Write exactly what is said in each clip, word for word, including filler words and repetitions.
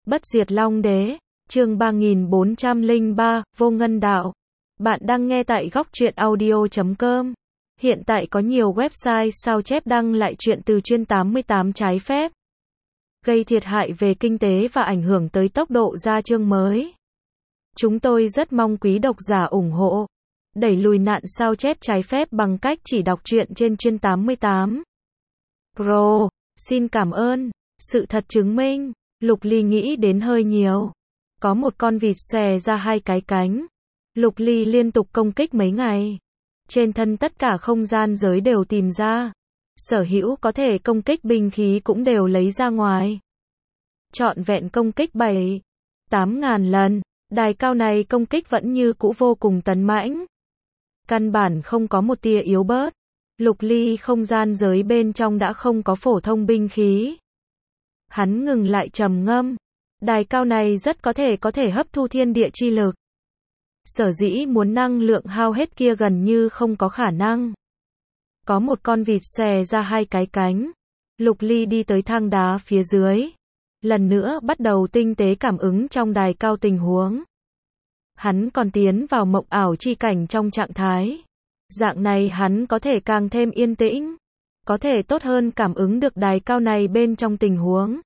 Bất diệt Long Đế, chương ba nghìn bốn trăm lẻ ba, Vô Ngân Đạo. Bạn đang nghe tại góc truyện audio chấm com. Hiện tại có nhiều website sao chép đăng lại truyện từ chuyên tám mươi tám trái phép, gây thiệt hại về kinh tế và ảnh hưởng tới tốc độ ra chương mới. Chúng tôi rất mong quý độc giả ủng hộ, đẩy lùi nạn sao chép trái phép bằng cách chỉ đọc truyện trên chuyên tám mươi tám Pro. Xin cảm ơn. Sự thật chứng minh, Lục Ly nghĩ đến hơi nhiều. Có một con vịt xòe ra hai cái cánh. Lục Ly liên tục công kích mấy ngày. Trên thân tất cả không gian giới đều tìm ra. Sở hữu có thể công kích binh khí cũng đều lấy ra ngoài. Trọn vẹn công kích bảy, tám ngàn lần. Đài cao này công kích vẫn như cũ vô cùng tấn mãnh. Căn bản không có một tia yếu bớt. Lục Ly không gian giới bên trong đã không có phổ thông binh khí. Hắn ngừng lại trầm ngâm. Đài cao này rất có thể có thể hấp thu thiên địa chi lực. Sở dĩ muốn năng lượng hao hết kia gần như không có khả năng. Có một con vịt xòe ra hai cái cánh. Lục Ly đi tới thang đá phía dưới. Lần nữa bắt đầu tinh tế cảm ứng trong đài cao tình huống. Hắn còn tiến vào mộng ảo chi cảnh trong trạng thái. Dạng này hắn có thể càng thêm yên tĩnh. Có thể tốt hơn cảm ứng được đài cao này bên trong tình huống.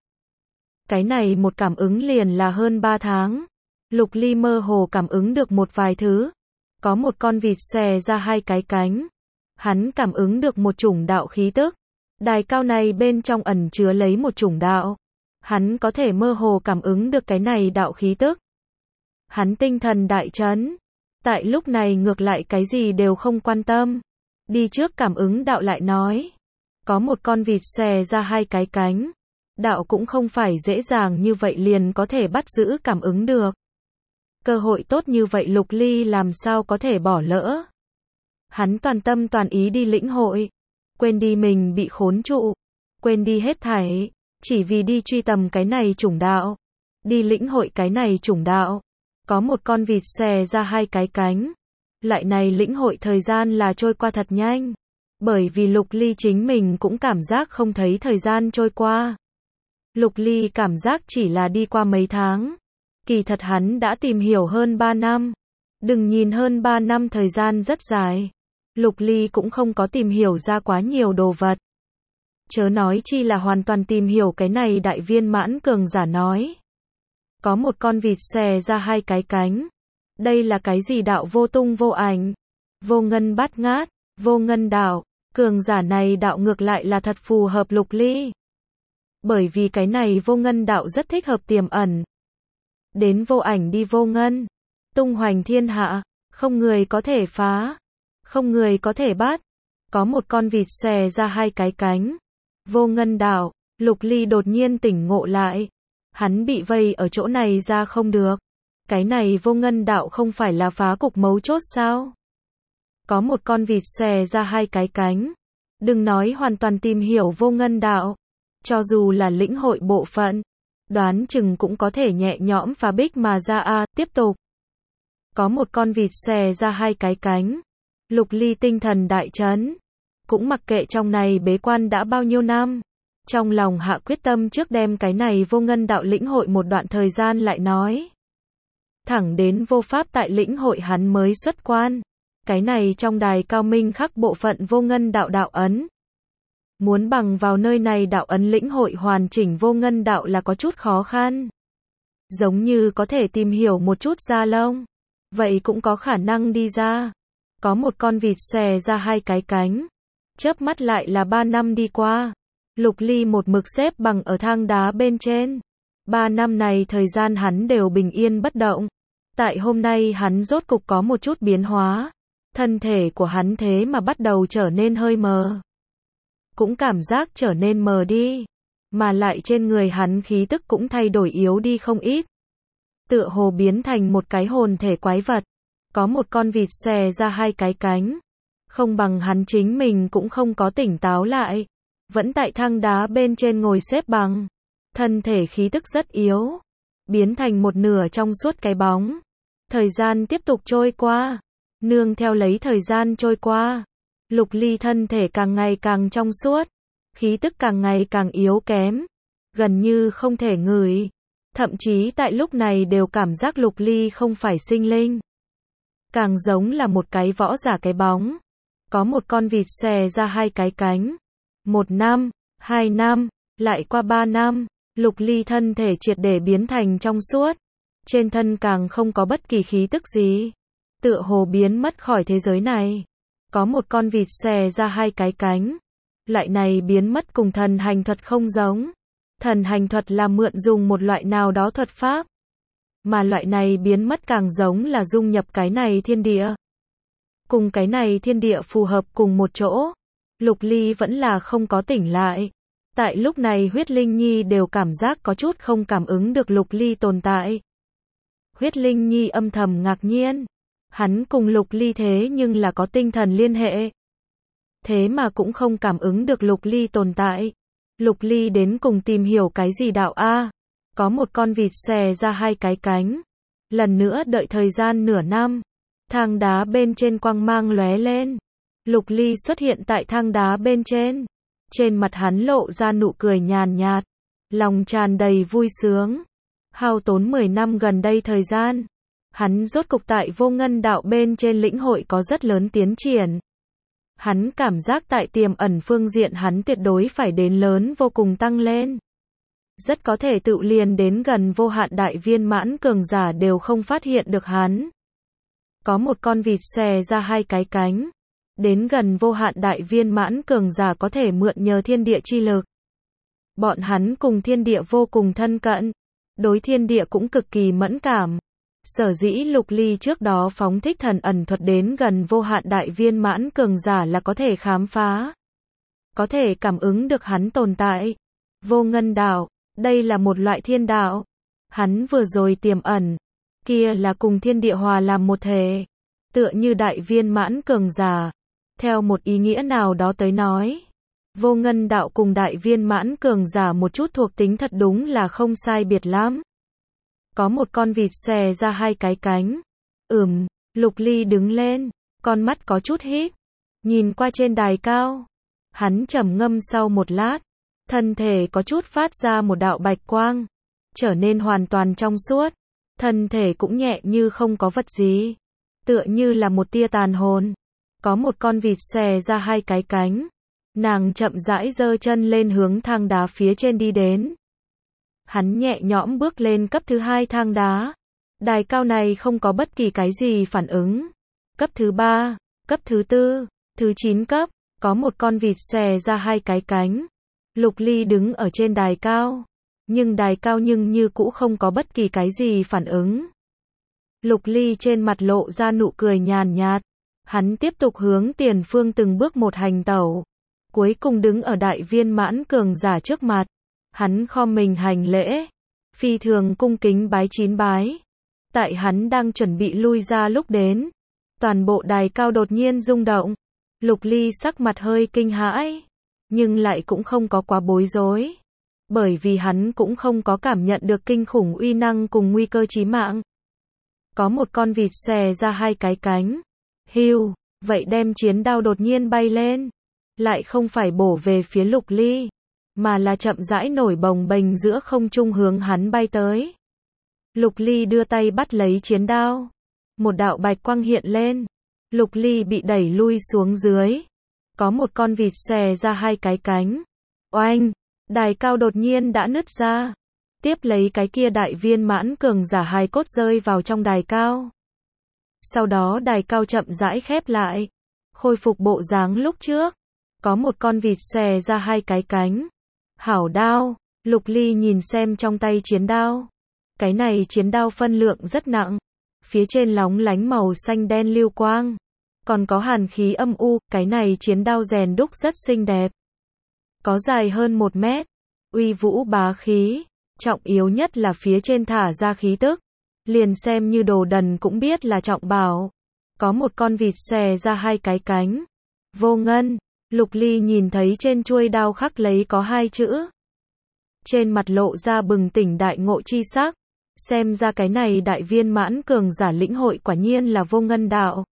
Cái này một cảm ứng liền là hơn ba tháng. Lục Ly mơ hồ cảm ứng được một vài thứ. Có một con vịt xòe ra hai cái cánh. Hắn cảm ứng được một chủng đạo khí tức. Đài cao này bên trong ẩn chứa lấy một chủng đạo. Hắn có thể mơ hồ cảm ứng được cái này đạo khí tức. Hắn tinh thần đại chấn. Tại lúc này ngược lại cái gì đều không quan tâm. Đi trước cảm ứng đạo lại nói. Có một con vịt xòe ra hai cái cánh. Đạo cũng không phải dễ dàng như vậy liền có thể bắt giữ cảm ứng được. Cơ hội tốt như vậy Lục Ly làm sao có thể bỏ lỡ. Hắn toàn tâm toàn ý đi lĩnh hội. Quên đi mình bị khốn trụ. Quên đi hết thảy. Chỉ vì đi truy tầm cái này chủng đạo. Đi lĩnh hội cái này chủng đạo. Có một con vịt xòe ra hai cái cánh. Loại này lĩnh hội thời gian là trôi qua thật nhanh. Bởi vì Lục Ly chính mình cũng cảm giác không thấy thời gian trôi qua. Lục Ly cảm giác chỉ là đi qua mấy tháng. Kỳ thật hắn đã tìm hiểu hơn ba năm. Đừng nhìn hơn ba năm thời gian rất dài. Lục Ly cũng không có tìm hiểu ra quá nhiều đồ vật. Chớ nói chi là hoàn toàn tìm hiểu cái này đại viên mãn cường giả nói. Có một con vịt xòe ra hai cái cánh. Đây là cái gì đạo vô tung vô ảnh. Vô ngân bát ngát, vô ngân đạo. Cường giả này đạo ngược lại là thật phù hợp Lục Ly. Bởi vì cái này vô ngân đạo rất thích hợp tiềm ẩn. Đến vô ảnh đi vô ngân. Tung hoành thiên hạ. Không người có thể phá. Không người có thể bắt. Có một con vịt xòe ra hai cái cánh. Vô ngân đạo. Lục Ly đột nhiên tỉnh ngộ lại. Hắn bị vây ở chỗ này ra không được. Cái này vô ngân đạo không phải là phá cục mấu chốt sao? Có một con vịt xòe ra hai cái cánh. Đừng nói hoàn toàn tìm hiểu vô ngân đạo. Cho dù là lĩnh hội bộ phận. Đoán chừng cũng có thể nhẹ nhõm phá bích mà ra a à, tiếp tục. Có một con vịt xòe ra hai cái cánh. Lục Ly tinh thần đại chấn. Cũng mặc kệ trong này bế quan đã bao nhiêu năm. Trong lòng hạ quyết tâm trước đem cái này vô ngân đạo lĩnh hội một đoạn thời gian lại nói. Thẳng đến vô pháp tại lĩnh hội hắn mới xuất quan. Cái này trong đài cao minh khắc bộ phận vô ngân đạo đạo ấn. Muốn bằng vào nơi này đạo ấn lĩnh hội hoàn chỉnh vô ngân đạo là có chút khó khăn. Giống như có thể tìm hiểu một chút da lông. Vậy cũng có khả năng đi ra. Có một con vịt xòe ra hai cái cánh. Chớp mắt lại là ba năm đi qua. Lục Ly một mực xếp bằng ở thang đá bên trên. Ba năm này thời gian hắn đều bình yên bất động. Tại hôm nay hắn rốt cục có một chút biến hóa. Thân thể của hắn thế mà bắt đầu trở nên hơi mờ. Cũng cảm giác trở nên mờ đi. Mà lại trên người hắn khí tức cũng thay đổi yếu đi không ít. Tựa hồ biến thành một cái hồn thể quái vật. Có một con vịt xòe ra hai cái cánh. Không bằng hắn chính mình cũng không có tỉnh táo lại. Vẫn tại thang đá bên trên ngồi xếp bằng. Thân thể khí tức rất yếu. Biến thành một nửa trong suốt cái bóng. Thời gian tiếp tục trôi qua. Nương theo lấy thời gian trôi qua. Lục Ly thân thể càng ngày càng trong suốt. Khí tức càng ngày càng yếu kém. Gần như không thể ngửi. Thậm chí tại lúc này đều cảm giác Lục Ly không phải sinh linh. Càng giống là một cái võ giả cái bóng. Có một con vịt xòe ra hai cái cánh. Một năm, hai năm, lại qua ba năm, Lục Ly thân thể triệt để biến thành trong suốt. Trên thân càng không có bất kỳ khí tức gì. Tựa hồ biến mất khỏi thế giới này. Có một con vịt xòe ra hai cái cánh. Loại này biến mất cùng thần hành thuật không giống. Thần hành thuật là mượn dùng một loại nào đó thuật pháp. Mà loại này biến mất càng giống là dung nhập cái này thiên địa. Cùng cái này thiên địa phù hợp cùng một chỗ. Lục Ly vẫn là không có tỉnh lại. Tại lúc này Huyết Linh Nhi đều cảm giác có chút không cảm ứng được Lục Ly tồn tại. Huyết Linh Nhi âm thầm ngạc nhiên. Hắn cùng Lục Ly thế nhưng là có tinh thần liên hệ. Thế mà cũng không cảm ứng được Lục Ly tồn tại. Lục Ly đến cùng tìm hiểu cái gì đạo a? Có một con vịt xòe ra hai cái cánh. Lần nữa đợi thời gian nửa năm. Thang đá bên trên quang mang lóe lên. Lục Ly xuất hiện tại thang đá bên trên. Trên mặt hắn lộ ra nụ cười nhàn nhạt. Lòng tràn đầy vui sướng. Hao tốn mười năm gần đây thời gian. Hắn rốt cục tại vô ngân đạo bên trên lĩnh hội có rất lớn tiến triển. Hắn cảm giác tại tiềm ẩn phương diện hắn tuyệt đối phải đến lớn vô cùng tăng lên. Rất có thể tự liền đến gần vô hạn đại viên mãn cường giả đều không phát hiện được hắn. Có một con vịt xòe ra hai cái cánh. Đến gần vô hạn đại viên mãn cường giả có thể mượn nhờ thiên địa chi lực. Bọn hắn cùng thiên địa vô cùng thân cận. Đối thiên địa cũng cực kỳ mẫn cảm. Sở dĩ Lục Ly trước đó phóng thích thần ẩn thuật đến gần vô hạn đại viên mãn cường giả là có thể khám phá. Có thể cảm ứng được hắn tồn tại. Vô ngân đạo, đây là một loại thiên đạo. Hắn vừa rồi tiềm ẩn. Kia là cùng thiên địa hòa làm một thể. Tựa như đại viên mãn cường giả. Theo một ý nghĩa nào đó tới nói. Vô ngân đạo cùng đại viên mãn cường giả một chút thuộc tính thật đúng là không sai biệt lắm. Có một con vịt xòe ra hai cái cánh. Ừm, Lục Ly đứng lên, con mắt có chút híp, nhìn qua trên đài cao. Hắn trầm ngâm sau một lát, thân thể có chút phát ra một đạo bạch quang, trở nên hoàn toàn trong suốt, thân thể cũng nhẹ như không có vật gì, tựa như là một tia tàn hồn. Có một con vịt xòe ra hai cái cánh, nàng chậm rãi giơ chân lên hướng thang đá phía trên đi đến. Hắn nhẹ nhõm bước lên cấp thứ hai thang đá. Đài cao này không có bất kỳ cái gì phản ứng. Cấp thứ ba, cấp thứ tư, thứ chín cấp, có một con vịt xòe ra hai cái cánh. Lục Ly đứng ở trên đài cao. Nhưng đài cao nhưng như cũ không có bất kỳ cái gì phản ứng. Lục Ly trên mặt lộ ra nụ cười nhàn nhạt. Hắn tiếp tục hướng tiền phương từng bước một hành tẩu. Cuối cùng đứng ở đại viên mãn cường giả trước mặt. Hắn khom mình hành lễ, phi thường cung kính bái chín bái. Tại hắn đang chuẩn bị lui ra lúc đến, toàn bộ đài cao đột nhiên rung động. Lục Ly sắc mặt hơi kinh hãi, nhưng lại cũng không có quá bối rối, bởi vì hắn cũng không có cảm nhận được kinh khủng uy năng cùng nguy cơ chí mạng. Có một con vịt xòe ra hai cái cánh. Hưu, vậy đem chiến đao đột nhiên bay lên, lại không phải bổ về phía Lục Ly, mà là chậm rãi nổi bồng bềnh giữa không trung hướng hắn bay tới. Lục Ly đưa tay bắt lấy chiến đao. Một đạo bạch quang hiện lên. Lục Ly bị đẩy lui xuống dưới. Có một con vịt xòe ra hai cái cánh. Oanh! Đài cao đột nhiên đã nứt ra. Tiếp lấy cái kia đại viên mãn cường giả hài cốt rơi vào trong đài cao. Sau đó đài cao chậm rãi khép lại. Khôi phục bộ dáng lúc trước. Có một con vịt xòe ra hai cái cánh. Hảo đao, Lục Ly nhìn xem trong tay chiến đao. Cái này chiến đao phân lượng rất nặng. Phía trên lóng lánh màu xanh đen lưu quang. Còn có hàn khí âm u, cái này chiến đao rèn đúc rất xinh đẹp. Có dài hơn một mét. Uy vũ bá khí. Trọng yếu nhất là phía trên thả ra khí tức. Liền xem như đồ đần cũng biết là trọng bảo. Có một con vịt xòe ra hai cái cánh. Vô ngân. Lục Ly nhìn thấy trên chuôi đao khắc lấy có hai chữ. Trên mặt lộ ra bừng tỉnh đại ngộ chi sắc. Xem ra cái này đại viên mãn cường giả lĩnh hội quả nhiên là vô ngân đạo.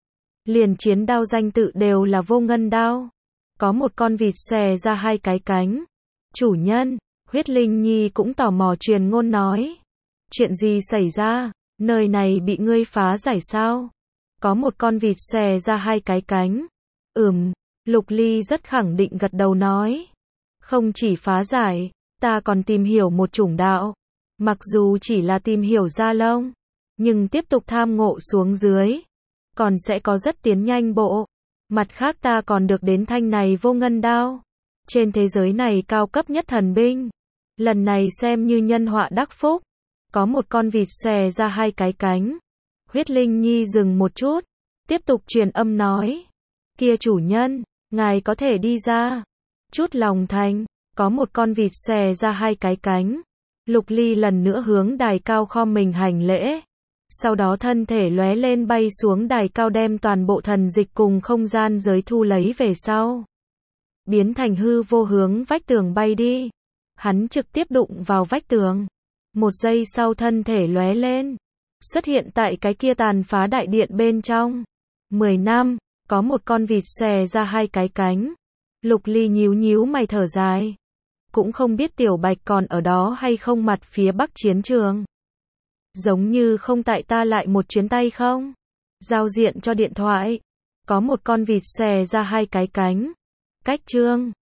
Liền chiến đao danh tự đều là vô ngân đao. Có một con vịt xòe ra hai cái cánh. Chủ nhân, Huyết Linh Nhi cũng tò mò truyền ngôn nói. Chuyện gì xảy ra? Nơi này bị ngươi phá giải sao? Có một con vịt xòe ra hai cái cánh. Ừm, Lục Ly rất khẳng định gật đầu nói. Không chỉ phá giải, ta còn tìm hiểu một chủng đạo. Mặc dù chỉ là tìm hiểu da lông, nhưng tiếp tục tham ngộ xuống dưới, còn sẽ có rất tiến nhanh bộ. Mặt khác ta còn được đến thanh này vô ngân đao. Trên thế giới này cao cấp nhất thần binh. Lần này xem như nhân họa đắc phúc. Có một con vịt xòe ra hai cái cánh. Huyết Linh Nhi dừng một chút, tiếp tục truyền âm nói. Kia chủ nhân, ngài có thể đi ra. Chút lòng thành, có một con vịt xòe ra hai cái cánh. Lục Ly lần nữa hướng đài cao khom mình hành lễ. Sau đó thân thể lóe lên bay xuống đài cao đem toàn bộ thần dịch cùng không gian giới thu lấy về sau. Biến thành hư vô hướng vách tường bay đi. Hắn trực tiếp đụng vào vách tường. Một giây sau thân thể lóe lên. Xuất hiện tại cái kia tàn phá đại điện bên trong. Mười năm, có một con vịt xòe ra hai cái cánh. Lục Ly nhíu nhíu mày thở dài. Cũng không biết Tiểu Bạch còn ở đó hay không mặt phía bắc chiến trường. Giống như không tại ta lại một chuyến tay không? Giao diện cho điện thoại. Có một con vịt xòe ra hai cái cánh. Cách chương